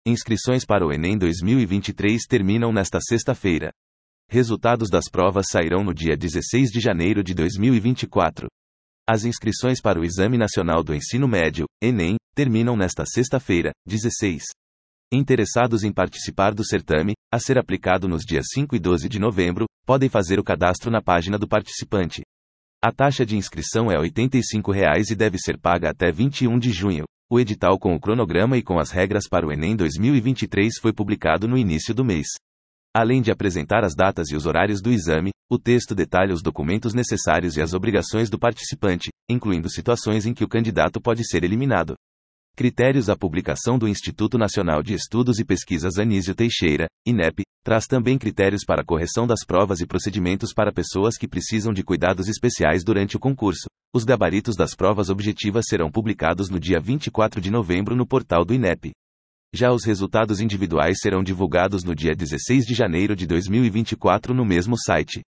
Inscrições para o Enem 2023 terminam nesta sexta-feira. Resultados das provas sairão no dia 16 de janeiro de 2024. As inscrições para o Exame Nacional do Ensino Médio, Enem, terminam nesta sexta-feira, 16. Interessados em participar do certame, a ser aplicado nos dias 5 e 12 de novembro, podem fazer o cadastro na página do participante. A taxa de inscrição é R$ 85,00 e deve ser paga até 21 de junho. O edital com o cronograma e com as regras para o Enem 2023 foi publicado no início do mês. Além de apresentar as datas e os horários do exame, o texto detalha os documentos necessários e as obrigações do participante, incluindo situações em que o candidato pode ser eliminado. Critérios. A publicação do Instituto Nacional de Estudos e Pesquisas Anísio Teixeira, INEP, traz também critérios para a correção das provas e procedimentos para pessoas que precisam de cuidados especiais durante o concurso. Os gabaritos das provas objetivas serão publicados no dia 24 de novembro no portal do INEP. Já os resultados individuais serão divulgados no dia 16 de janeiro de 2024 no mesmo site.